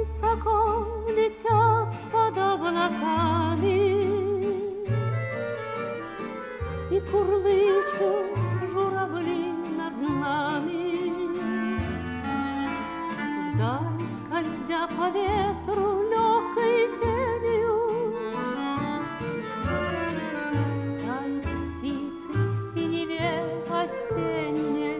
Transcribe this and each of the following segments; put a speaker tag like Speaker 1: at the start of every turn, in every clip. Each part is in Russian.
Speaker 1: высоко летят под облаками и курлычут журавли над нами. Вдаль, скользя по ветру легкой тенью, тают птицы в синеве осенней.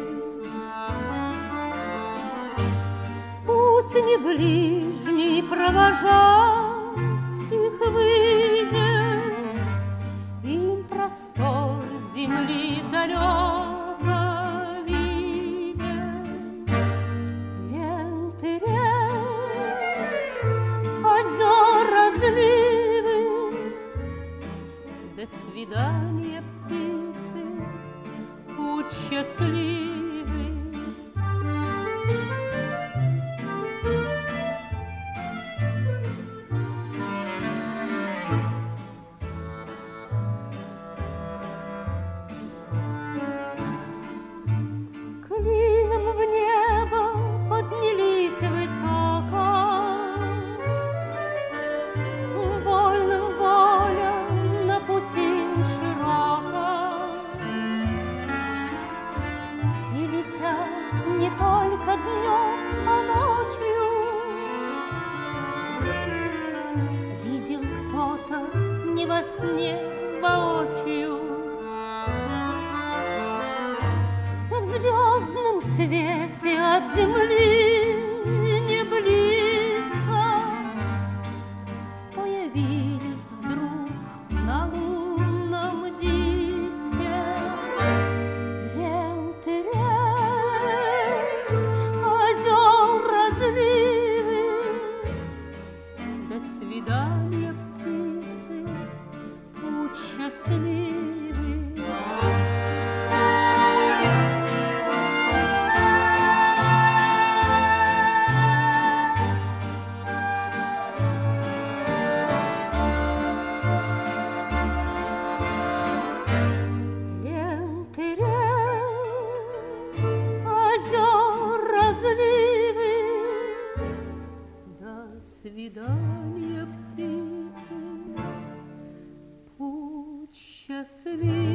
Speaker 1: В путь не ближний провожать их выйдет, им простор земли далеко виден. Ленты рек, озер разливы, до свидания, птицы, путь счастливый. Клином в небо поднялись высоко, вольным воля на пути широко. И летят не только днем, а ночью. Видел кто-то не во сне, воочию. В звездном свете от земли не близко появились вдруг на лунном диске ленты рек, озер разливы. До свидания, птицы, путь счастливый. До свидания, птицы, путь счастливый.